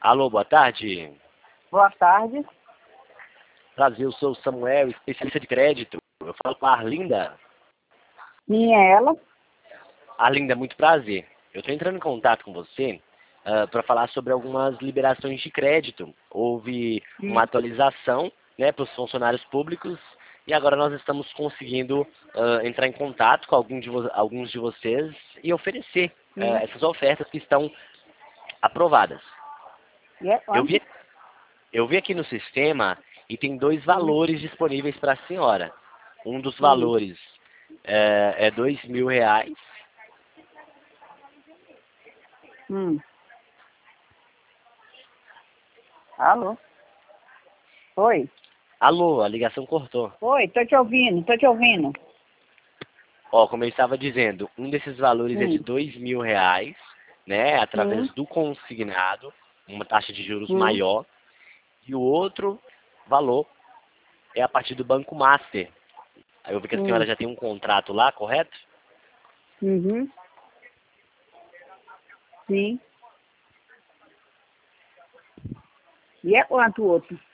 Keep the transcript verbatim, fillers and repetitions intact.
Alô, boa tarde. Boa tarde. Prazer, eu sou o Samuel, especialista de crédito. Eu falo com a Arlinda. Sim, é ela. Arlinda, muito prazer. Eu estou entrando em contato com você uh, para falar sobre algumas liberações de crédito. Houve Hum. uma atualização, né, para os funcionários públicos e agora nós estamos conseguindo uh, entrar em contato com algum de alguns de vocês e oferecer uh, Hum. essas ofertas que estão aprovadas. E é Eu quanto? vi, eu vi aqui no sistema e tem dois Hum. valores disponíveis para a senhora. Um dos Hum. valores é, é dois mil reais. Hum. Alô? Oi? Alô, a ligação cortou. Oi, tô te ouvindo, tô te ouvindo. Ó, como eu estava dizendo, um desses valores é de Hum. dois mil reais, né, Hum. através do consignado, uma taxa de juros Hum. maior. E o outro valor é a partir do Banco Master. Aí eu vi que a senhora Hum. já tem um contrato lá, correto? Uhum. Sim. E é quanto o outro?